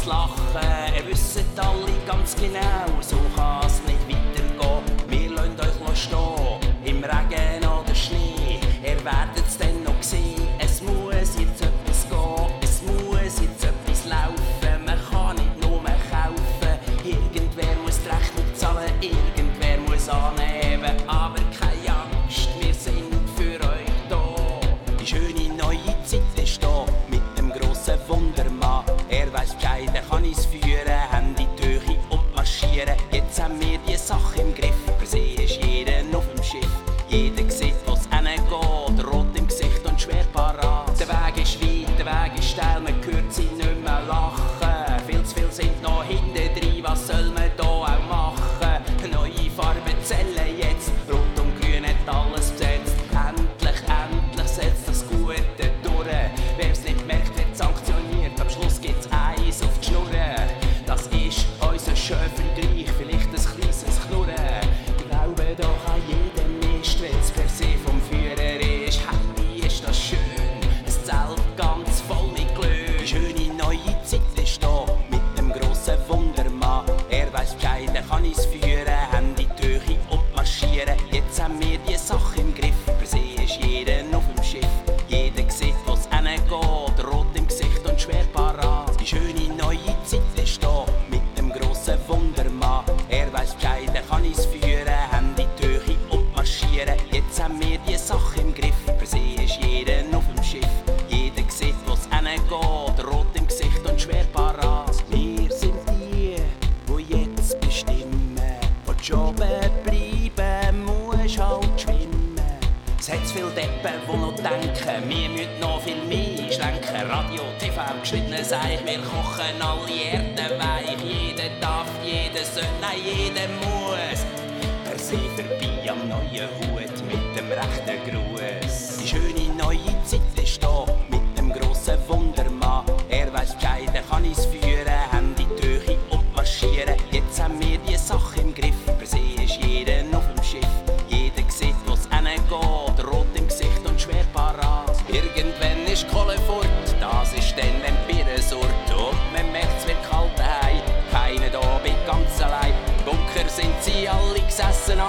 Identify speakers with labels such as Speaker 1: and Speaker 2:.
Speaker 1: das Lachen. Ihr wisst alle ganz genau, so kann es nicht weitergehen. Wir lassen euch stehen, im Regen oder Schnee. Ihr werdet es dann noch sehen, es muss jetzt etwas gehen, es muss jetzt etwas laufen. Man kann nicht nur kaufen, irgendwer muss die Rechnung zahlen, irgendwer muss annehmen. Aber keine Angst, wir sind für euch da. Die schöne neue Zeit ist da, mit dem grossen Wundermann. Er weiss Bescheid, er kann uns führen, Hände in die Höhe und marschieren. Jetzt haben wir die Sache im Griff, per se ist jeder auf dem Schiff. Jeder sieht, wo's hingeht, rot im Gesicht und schwer parat. Der Weg ist weit, der Weg ist steil, man hört sie nicht mehr lachen. Viel zu viel sind noch hinten drin, was soll man da auch machen? Neue Farben zählen jetzt, rot und grün hat alles besetzt. Endlich, endlich setzt das Gute durch. Wer's nicht merkt, wird sanktioniert, am Schluss gibt's Eis auf die Schnurren. Das ist unser Schöfengleich, vielleicht ein kleines Knurren. Glaube doch an jeden Mist, wenn's per se vom Führer ist. Handy ist das schön, es Zelt ganz voll mit Glück. Die schöne neue Zeit ist da, mit dem grossen Wundermann. Er weiss Bescheid, er kann uns führen, Hände in die Höhe und marschieren. Jetzt haben wir die Sache im Griff, per se ist jeder auf dem Schiff. Jeder sieht, wo's hingeht, rot im Gesicht und schwer parat. Die schöne neue Zeit ist da, mit dem grossen Wundermann. Er weiss Bescheid, er kann uns führen, Hände in die Höhe und marschieren. Jetzt haben wir die Sache im Griff, per se ist jeder auf dem Schiff. Jeder sieht, wo's hingeht, rot im Gesicht und schwer parat. Wir sind die, wo jetzt bestimmen, wo die Jobben bleiben, musst halt schwimmen. Es hat zu viele Deppen, die noch denken, wir müssen noch viel mehr schlenken. Radio, TV, geschnittenes Eich, wir kochen alle Erden weich. Jeder darf, jeder soll, nein, jeder muss. Per se vorbei am neuen Hut mit dem rechten Gruß. Die schöne neue Zeit ist da, mit dem grossen Wundermann. Er weiss Bescheid, er kann uns führen, Hände in die Höhe und marschieren. Jetzt haben wir die Sache im Griff, per se ist jeder auf dem Schiff. Jeder sieht, wo's hingeht, rot im Gesicht und schwer parat. Irgendwann ist Kohle fort, das ist dann, wenn die Bier surrt. Und man merkt, es wird kalt daheim, keiner da bin ganz allein. Im Bunker sind sie alle gesessen,